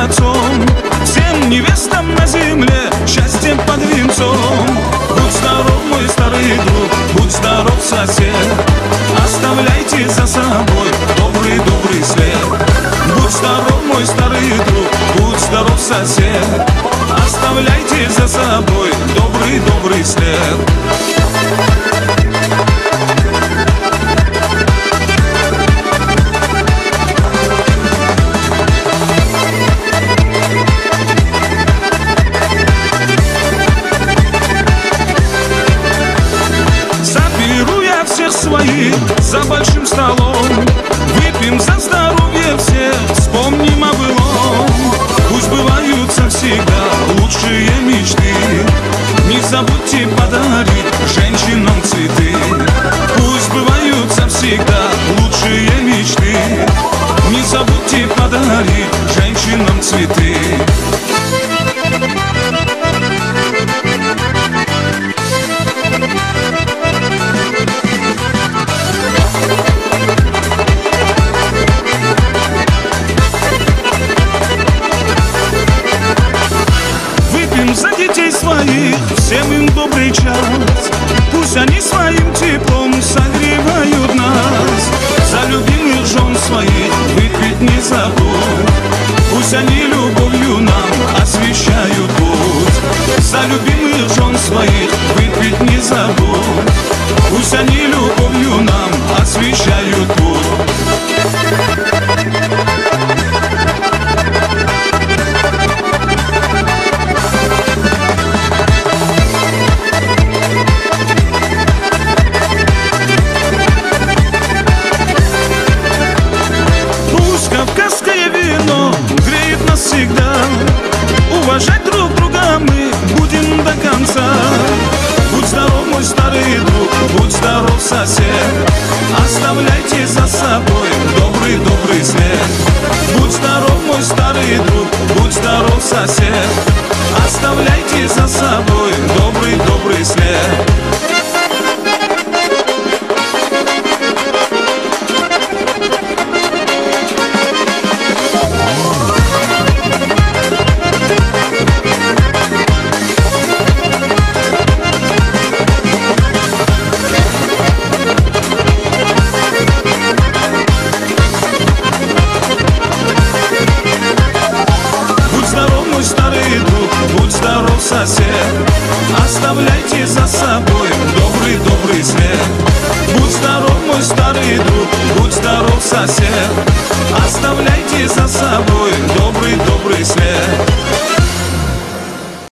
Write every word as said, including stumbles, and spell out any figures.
молодцом, всем невестам на земле счастье под венцом. Будь здоров, мой старый друг, будь здоров, сосед, оставляйте за собой добрый-добрый след. Будь здоров, мой старый друг, будь здоров, сосед, оставляйте за собой добрый-добрый след. Своих за большим столом выпьем за здоровье все, вспомним о былом. Пусть сбываются всегда лучшие мечты, не забудьте подарить женщинам цветы. Пусть сбываются всегда лучшие мечты, не забудьте подарить женщинам цветы. За детей своих, всем им добрый час, пусть они своим теплом согревают нас. За любимых жен своих выпить не забудь, пусть они любовью нам освещают путь. За любимых жен своих выпить не забудь, пусть они любовью нам освещают путь. Всегда уважать друг друга мы будем до конца. Будь здоров, мой старый друг, будь здоров, сосед, оставляйте за собой добрый-добрый след. Будь здоров, мой старый друг, будь здоров, сосед, оставляйте за собой добрый-добрый след. Сосед, оставляйте за собой добрый-добрый след. Будь здоров, мой старый друг, будь здоров, сосед, оставляйте за собой добрый